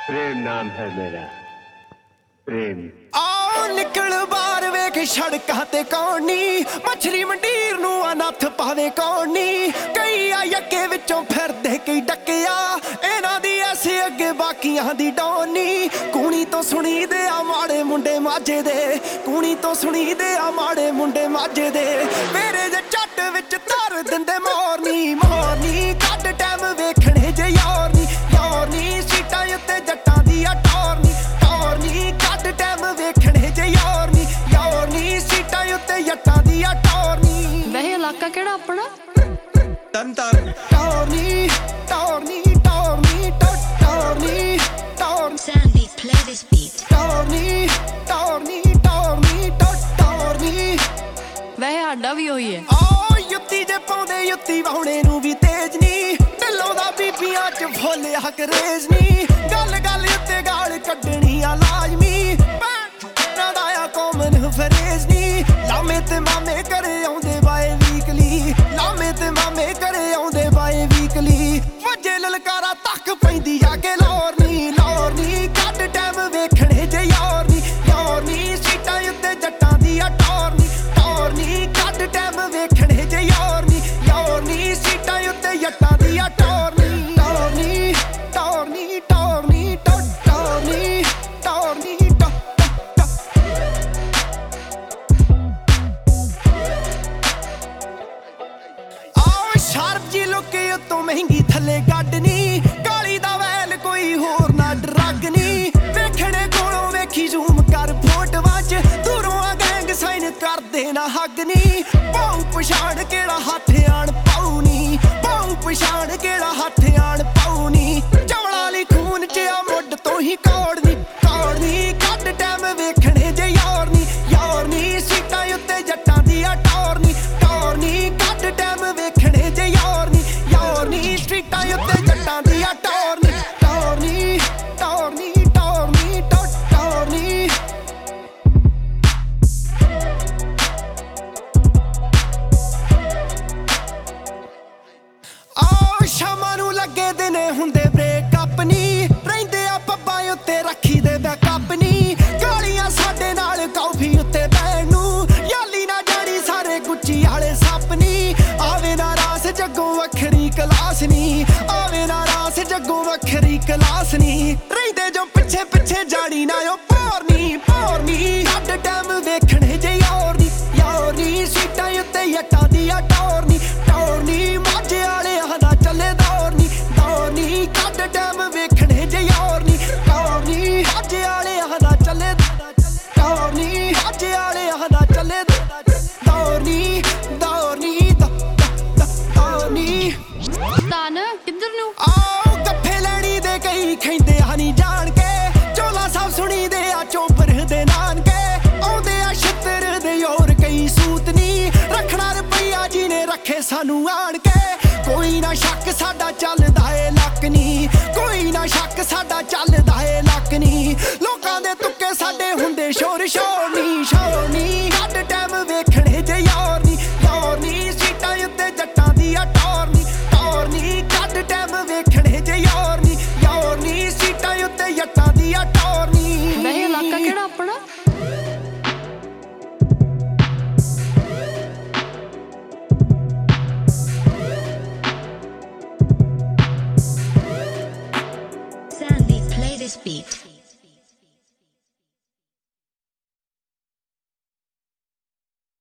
प्रेम नाम है मेरा प्रेम। आओ निकल बाहर वेख सड़कां ते कौन नी मछली मंडीर नूं अनथ पावे कौन नी कई आई अगे विचों फिरदे कई डकिया इन्हां दी ऐसे अगे बाकियां दी डौनी कूणी तो सुनी दे आ माड़े मुंडे माझे दे कूणी तो सुनी दे आ माड़े मुंडे माझे दे मेरे जे झट विच धर दिंदे मोरनी कट टाइम वेखणे जे यार नी सीटां उत्ते जट्टां दी आ टोरनी कट टाइम वेखणे जे यार नी सीटां उत्ते जट्टां दी आ टोरनी। वह इलाका केड़ा अपना तरन टोरनी Sandy, play this beat. टोरनी वह आडा भी होई है। आओ युत्ती जे पाउंदे युत्ती वाहुणे नूं भी तेज नी ढिल्लों दा बीबियां च फुੱਲ हकरेज नी गल उत्ते गाल कड्डणी आ लाजमी भैणां दा आ कॉमन फरेज नी लामे ते मामे घरे आउंदे बाए वीकली वजे ललकारा तक पैंदी जाके लौरनी कट टाइम वेखणे जे यार नी सीटां उत्ते जट्टां दी आ टोरनी कट टाइम वेखणे जे यार नी सीटां उत्ते जट्टां दी आ टोरनी शार्प जी लुके उत्तों महंगी थले गड्डनी काली दा वैल कोई होर ना ड्रग नी वेखणे कोलों वेखी जूम कर फोटोआं च दूरों आ गैंग साइन कर देना हग नी पाऊ पछाण केड़ा हत्थ आण पाऊ नी चवड़ा ली खून च आ मुੱਢ ਤੋਂ ਹੀ ਕੌੜਨੀ ਕੱਢ ਟਾਈਮ ਵੇਖਣੇ ਜੇ ਯਾਰ ਨੀ ਸੀਟਾਂ ਉੱਤੇ ਜੱਟਾਂ ਦੀ ਆ ਟੋਰਨੀ ਕੱਢ ਟਾਈਮ ਵੇਖਣੇ ਜੇ ਯਾਰ ਨੀ ਸਟਰੀਟਾਂ ਉੱਤੇ ਜੱਟਾਂ ਦੀ ਆ ਟੋਰਨੀ ਆਓ ਸ਼ਾਮਾਂ ਨੂੰ ਲੱਗੇ ਦਿਨੇ ਹੁੰਦੇ ਬ੍ਰੇਕਅਪ ਨੀ ਰਹਿੰਦੇ ਆ ਪੱਬਾਂ ਉੱਤੇ ਰੱਖੀ ਦੇ ਬੈਕਅਪ ਨੀ ਗਾਲੀਆਂ ਸਾਡੇ ਨਾਲ ਕਾਫੀ ਉੱਤੇ ਬੈਣ ਨੂੰ ਯਾਲੀ ਨਾ ਜਾਣੀ ਸਾਰੇ ਗੁੱਚੀ ਵਾਲੇ ਸੱਪ ਨੀ ਆਵੇ ਨਾ ਰਾਸ ਜੱਗੋਂ ਵੱਖਰੀ ਕਲਾਸ ਨੀ ਰਹਿੰਦੇ ਜੋ ਪਿੱਛੇ ਜਾਣੀ ਨਾ ਉਹ ਭੋਰਨੀ ਕੱਢ ਟਾਈਮ ਵੇਖਣੇ ਜੇ ਯਾਰ ਨੀ ਸੀਟਾਂ ਉੱਤੇ ਜੱਟਾਂ ਦੀ ਆ ਟੋਰਨੀ ਮਾਝੇ ਵਾਲੇ ਦਾ ਚੱਲੇ ਦੌਰਨੀ ਕੱਢ ਟਾਈਮ ਵੇਖਣੇ ਜੇ ਯਾਰ ਨੀ ਮਾਝੇ ਵਾਲੇ ਦਾ ਚੱਲੇ ਦੌਰਨੀ तान किधर नू आओ गप्फे लैनी दे कई खैंदे हनी जान के चोला सब सुनी दे आ चोपर दे नानके आउंदे आ छत्तर दे और कई सूतनी रखना रुपया जी ने रखे सानू आन के कोई ना शक साडा चलदा ए लक नी लोकां दे तुक्के साडे हुंदे शोरनी कट टाइम वेखणे जे यार नी सीटां उत्ते जट्टां दी आ टोरनी कट टाइम वेखणे जे यार नी सीटां उत्ते जट्टां दी आ टोरनी। वह इलाका केड़ा अपना Sandy, play this beat.